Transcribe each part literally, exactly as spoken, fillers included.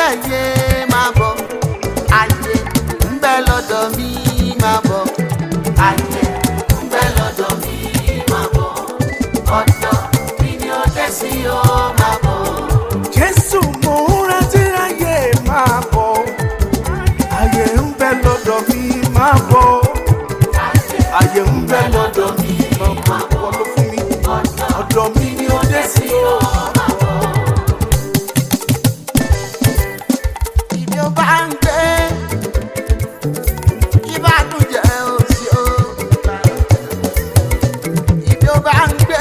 tirẹ̀ yé máa bọ̀. Ayé ń bẹ lọ́dọ̀ mi máa bọ̀. Ayé ń bẹ lọ́dọ̀ mi máa bọ̀. Ọ̀dọ̀ mi ni ó dé sí ó máa bọ̀. Jésù mò ń retí ayé máa bọ̀. Ayé ń bẹ lọ́dọ̀ mi máa bọ̀. Ayé ń bẹ lọ́dọ̀ mi máa bọ̀. Wọ́n ló fún mi. Ọ̀dọ̀ mi ni ó dé sí ó máa bọ̀. Ibi ó bá ń gbé ìbànújẹ́ òsì ó. Ibi ó bá ń gbé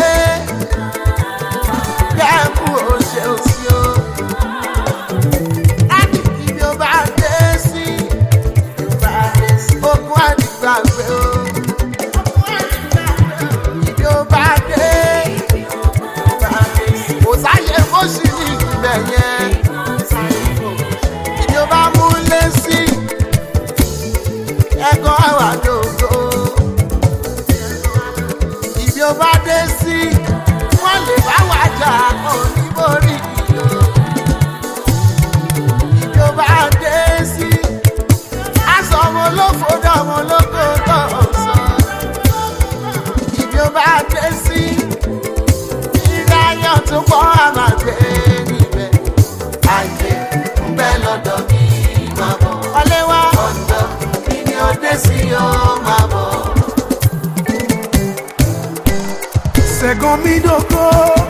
bẹ́ẹ̀kú òṣè òsì ó. Láti ibi ó bá dé sí ogun àdìgbàgbé ó. Ibi ó bá dé kò sáyé kó sì ní ibẹ̀ yẹn. Ibi ó bá mú lé sí ẹ̀kọ́ àwà dòdò. Ibi ó bá dé sí wọ́n lè bá wà jà kò ní borí ìlú. Ibi ó bá dé sí aṣọ ọmọ olófò dọ̀mọ olóko tó sọ. Ibi ó bá dé sí ìdáyọ̀ tó pọ̀ àmàgbé níbẹ̀. Ayé ń bẹ lọ́dọ̀ mi máa bọ̀. Wọlé wá ọ̀dọ̀ mi ni ó dé sí ó máa bọ̀. Ṣẹ̀gàn mi dògo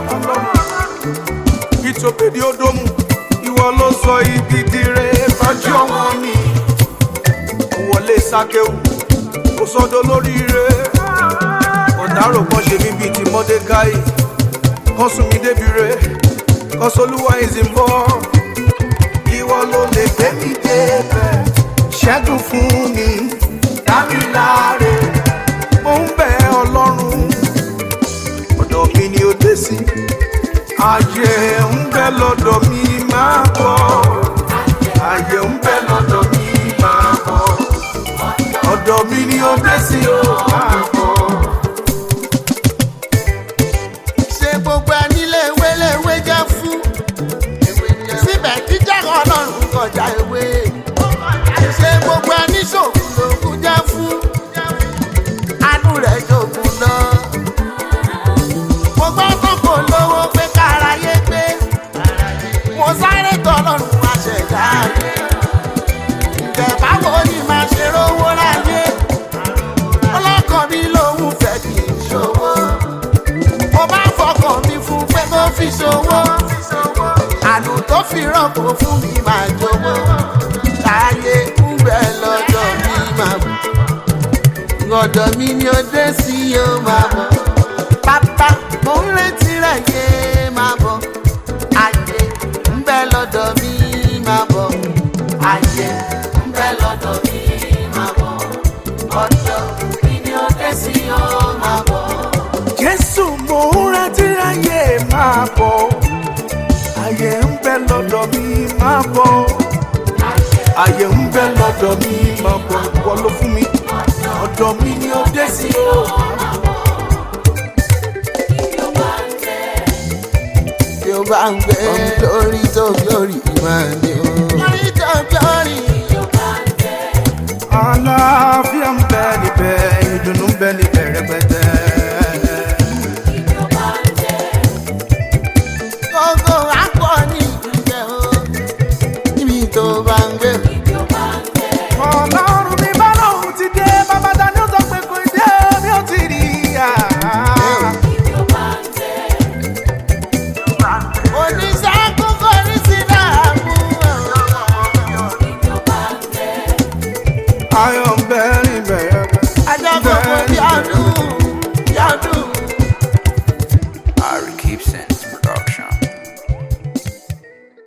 ìtòpèdè odòmù ìwọ ló sọ ibi dire lọ́jọ́ wọn mi. Wọlé Sákéwù kò sọ́dọ̀ lóríire. Ọ̀dàrò kan ṣe mí bíi ti Mọ́dékáì. Kan sún mi débi re. Kan s'Olúwa is involved. Ìwọ ló lè gbé mi débẹ̀. Ṣẹ́gun fún mi, dá mi láre. Mo ń bẹ Ọlọ́run. Ọ̀dọ̀ mi ni ó dé sí. Ayé ń bẹ lọ́dọ̀ mi máa bọ̀. Ayé ń bẹ lọ́dọ̀ mi máa bọ̀. Ọ̀dọ̀ mi ni ó dé sí ó máa bọ̀. Ṣé gbogbo ẹni léwé léwé jẹ́ fún? Síbẹ̀ jíjẹ́ Ọlọ́run kọjá ewé. Ṣé gbogbo ẹni ṣògùn lògùn jẹ́ fún? Àánú rẹ̀ jògùn lọ. Mo gbọ́ tó kò lówó pé káráyé gbé. Mo sáré tọ́lọ́run máa ṣẹ̀dá ayé. Ǹjẹ́ báwo ni màá ṣe rówó láyé? Ọlọ́kàn mi lòun fẹ́ kí n ṣòwò. Mo bá fọkàn mi fún pé kó fi ṣòwò. Àánú tó fi rọ́pò fún mi máa jowó. Láyé ń bẹ lọ́dọ̀ mi máa bọ̀. Ọ̀dọ̀ mi ni ó dé sí ó máa bọ̀. Bàbá mo ń retí rẹ̀ yé máa bọ̀. Ayé ń bẹ lọ́dọ̀ mi máa bọ̀. Ayé ń bẹ lọ́dọ̀ mi máa bọ̀. Ọ̀dọ̀ mi ni ó dé sí ó máa bọ̀. Jésù mò ń retí ayé máa bọ̀. Ayé ń bẹ lọ́dọ̀ mi máa bọ̀. Ayé ń bẹ lọ́dọ̀ mi máa bọ̀. Ìwọ ló fún mi. Ọ̀dọ̀ mi ni ó dé sí ó máa bọ̀. Tí ó bá ń gbé glory to glory máa ní o. Glory to glory. Àlàáfíà ń bẹ níbẹ̀, ìdùnnú ń bẹ níbẹ̀ rẹpẹtẹ.